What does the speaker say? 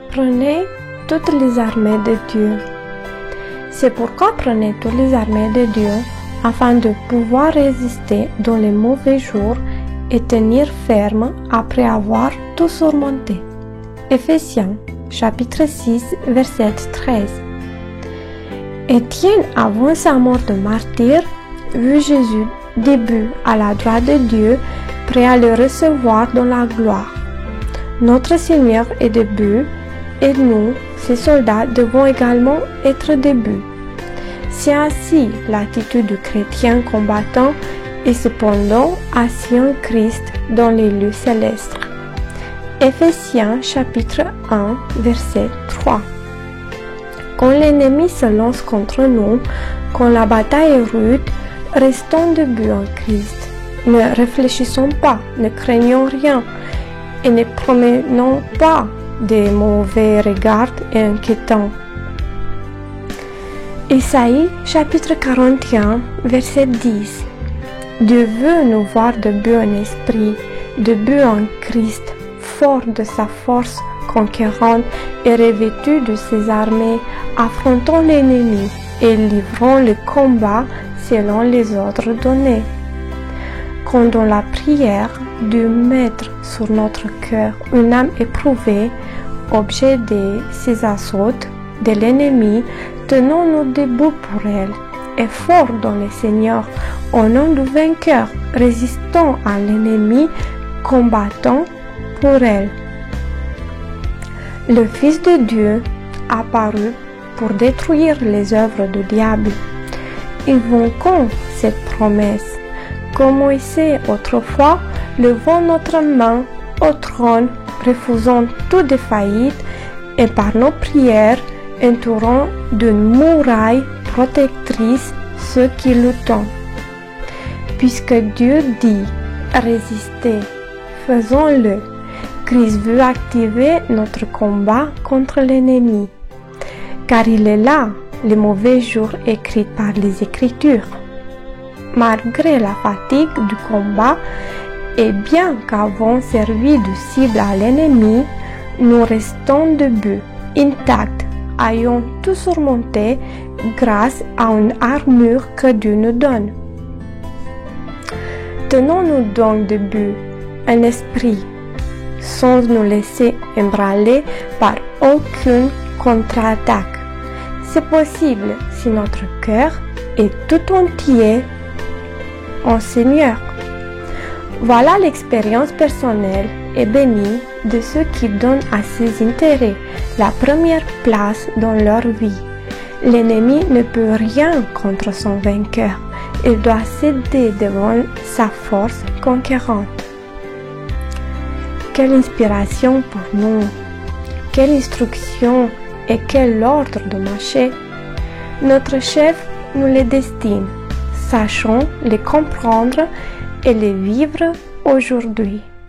Prenez toutes les armées de Dieu. C'est pourquoi prenez toutes les armées de Dieu afin de pouvoir résister dans les mauvais jours et tenir ferme après avoir tout surmonté. Éphésiens chapitre 6 verset 13. Étienne, avant sa mort de martyr, vit Jésus debout à la droite de Dieu, prêt à le recevoir dans la gloire. Notre Seigneur est debout et nous, ses soldats, devons également être debout. C'est ainsi l'attitude du chrétien combattant et cependant assis en Christ dans les lieux célestes. Éphésiens chapitre 1 verset 3. Quand l'ennemi se lance contre nous, quand la bataille est rude, restons debout en Christ. Ne réfléchissons pas, ne craignons rien et ne promenons pas des mauvais regards et inquiétants. Isaïe chapitre 41 verset 10. Dieu veut nous voir debout en esprit, debout en Christ, fort de sa force conquérante et revêtu de ses armées, affrontant l'ennemi et livrant le combat selon les ordres donnés. Quand dans la prière, Dieu met sur notre cœur une âme éprouvée, objet de ses assauts de l'ennemi, tenons-nous debout pour elle, et forts dans le Seigneur, au nom du vainqueur, résistons à l'ennemi, combattons pour elle. Le Fils de Dieu apparut pour détruire les œuvres du diable. Invoquons cette promesse. Comme Moïse autrefois, levons notre main au trône, refusons toute défaillite et par nos prières, entourons d'une muraille protectrice ceux qui luttent. Puisque Dieu dit « Résistez », faisons-le. Christ veut activer notre combat contre l'ennemi, car il est là, les mauvais jours écrits par les Écritures. Malgré la fatigue du combat, et bien qu'avant servi de cible à l'ennemi, nous restons debout, intacts, ayant tout surmonté grâce à une armure que Dieu nous donne. Tenons-nous donc debout, un esprit, sans nous laisser ébranler par aucune contre-attaque. C'est possible si notre cœur est tout entier en Seigneur. Voilà l'expérience personnelle et bénie de ceux qui donnent à ses intérêts la première place dans leur vie. L'ennemi ne peut rien contre son vainqueur. Il doit céder devant sa force conquérante. Quelle inspiration pour nous! Quelle instruction et quel ordre de marcher! Notre chef nous les destine. Sachons les comprendre et les vivre aujourd'hui.